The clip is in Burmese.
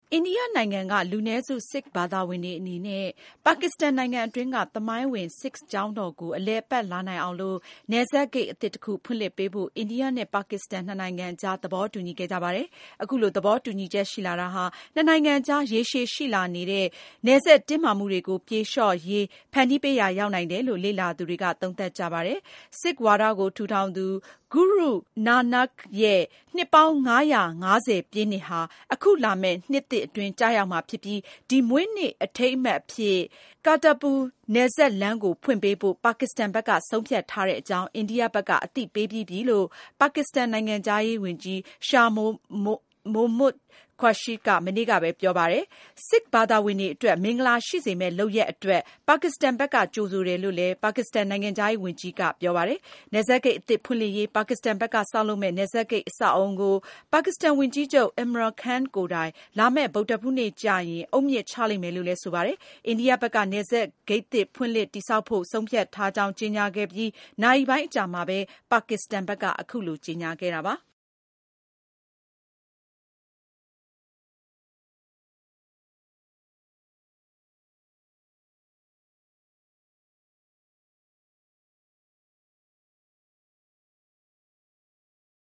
အိန္ဒိယနိုင်ငံကလူနည်းစု Sikh ဘာသာဝင်တွေအနေနဲ့ပါကစ္စတန်နိုင်ငံအတွင်းကသမိုင်းဝင် Sikh ကျောင်းတော်ကိုအလည်အပတ်လာနိုင်အောင်လို့နယ်စပ်ဂိတ်အသစ်တခုဖွင့်လှစ်ပေးဖို့အိန္ဒိယနဲ့ပါကစ္စတန်နှစ်နိုင်ငံကြားသဘောတူညီခဲ့ကြပါတယ်။အခုလိုသဘောတူညီချက်ရှိလာတာဟာနှစ်နိုင်ငံကြားရေရှည်ရှိလာနေတဲ့နယ်စပ်တင်းမာမှုတွေကိုပြေလျှော့ရေးဖန်တီးပေးရာရောက်နိုင်တယ်လို့လေ့လာသူတွေကသုံးသပ်ကြပါတယ်။ Sikh ဝါဒကိုထူထောင်သူ Guru Nanak ရဲ့နှစ်ပေါင်း550ပြည့်နှစ်ဟာအခုလာမယ့်နှစ်သစ်အတွင်းကျရောက်မှာဖြစ်ပြီးဒီမွေးနေ့အထိမ်းအမှတ်အဖြစ် Kartarpur နယ်စပ်လမ်းကိုဖွင့်ပေးဖို့ပါကစ္စတန်ဘက်ကဆုံးဖြတ်ထားတဲ့အကြောင်းအိန္ဒိယဘက်ကအသိပေးပြီးပြီလို့ပါကစ္စတန်နိုင်ငံခြားရေးဝန်ကြီး Shah Mehmood Qureshi ကမနေ့ကပဲပြောပါတယ်။ Sikh ဘာသာဝင်တွေအတွက်မင်္ဂလာရှိစေမယ့်လုပ်ရပ်အတွက်ပါကစ္စတန်ဘက်ကကြိုဆိုတယ်လို့လည်းပါကစ္စတန်နိုင်ငံခြားရေးဝန်ကြီးကပြောပါတယ်။နယ်စပ်ဂိတ်အသစ်ဖွင့်လှစ်ရေးပါကစ္စတန်ဘက်ကဆောက်လုပ်မယ့်နယ်စပ်ဂိတ်အဆောက်အအုံကိုပါကစ္စတန်ဝန်ကြီးချုပ် Imran Khan ကိုယ်တိုင်လာမယ့်ဗုဒ္ဓဟူးနေ့ကျရင်အုတ်မြစ်ချလိမ့်မယ်လို့လည်းဆိုပါတယ်။အိန္ဒိယဘက်ကနယ်စပ်ဂိတ်သစ်ဖွင့်လှစ်တည်ဆောက်ဖို့ဆုံးဖြတ်ထားကြောင်းကြေညာခဲ့ပြီးနာရီပိုင်းအကြာမှာပဲပါကစ္စတန်ဘက်ကအခုလိုကြေညာခဲ့တာပါ။